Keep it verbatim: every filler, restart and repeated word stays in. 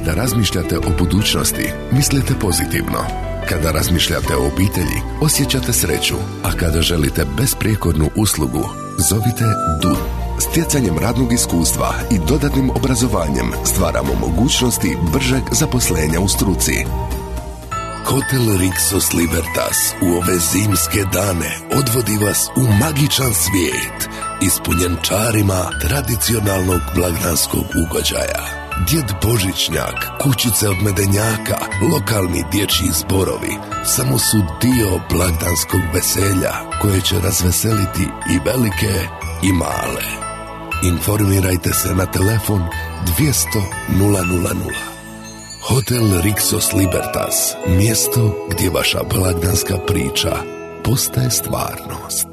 Kada razmišljate o budućnosti, mislite pozitivno. Kada razmišljate o obitelji, osjećate sreću. A kada želite besprijekornu uslugu, zovite D U. Stjecanjem radnog iskustva i dodatnim obrazovanjem stvaramo mogućnosti bržeg zaposlenja u struci. Hotel Rixos Libertas u ove zimske dane odvodi vas u magičan svijet, ispunjen čarima tradicionalnog blagdanskog ugođaja. Djed Božićnjak, kućice od medenjaka, lokalni dječji zborovi samo su dio blagdanskog veselja koje će razveseliti i velike i male. Informirajte se na telefon dvjesto nula nula nula. Hotel Rixos Libertas, mjesto gdje vaša blagdanska priča postaje stvarnost.